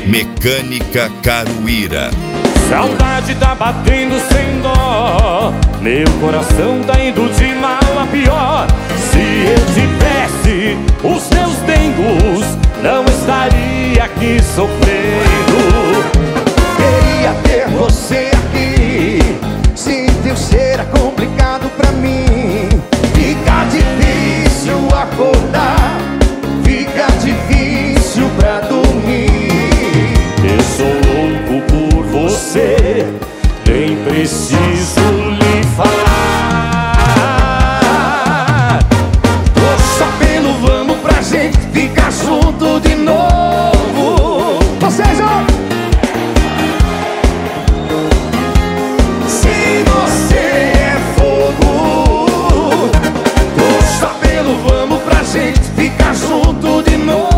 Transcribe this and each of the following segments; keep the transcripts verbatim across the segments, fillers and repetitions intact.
Mecânica Caruíra. Saudade tá batendo sem dó, meu coração tá indo de mal a pior. Se eu tivesse os meus dengos, não estaria aqui sofrendo. Queria ter você aqui, sem teu ser é complicado pra mim. Fica difícil acordar, fica difícil pra dormir. Eu sou louco por você, nem preciso lhe falar. Poxa, pelo vamos pra gente ficar junto de novo. Vocês, ó! Se você é fogo, poxa, pelo vamos pra gente ficar junto de novo.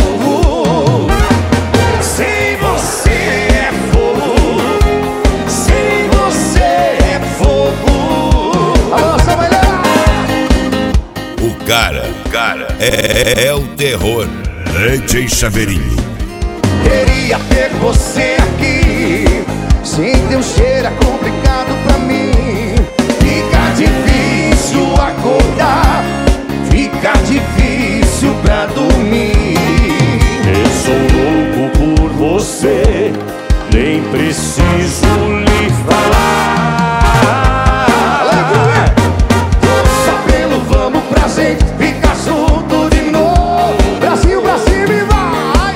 Se você é fogo, se você é fogo. Alô, Samuel! O cara, o cara é, é o terror. D J Chaveirinho. Queria ter você aqui, sem teu cheiro é complicado pra mim. Fica difícil acordar, fica difícil pra dormir. Eu sou louco por você, nem preciso lhe falar. Poxa, pelo vamos pra gente ficar junto de novo. Brasil pra cima e vai!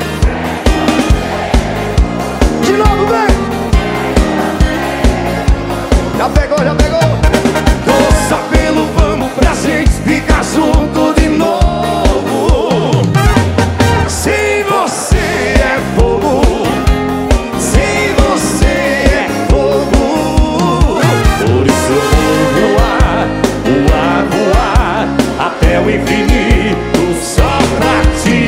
De novo, vem! Já pegou, já pegou! Poxa, pelo vamos pra gente ficar junto de novo. Se você é fogo, se você é fogo, Por isso eu vou voar, voar, voar até o infinito só pra te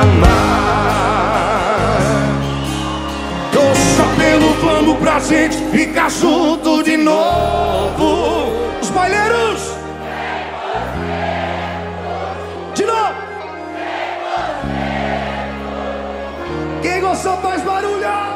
amar. poxa, pelo vamos pra gente ficar junto de novo. Os baileiros! De novo! Quem gostou faz barulho!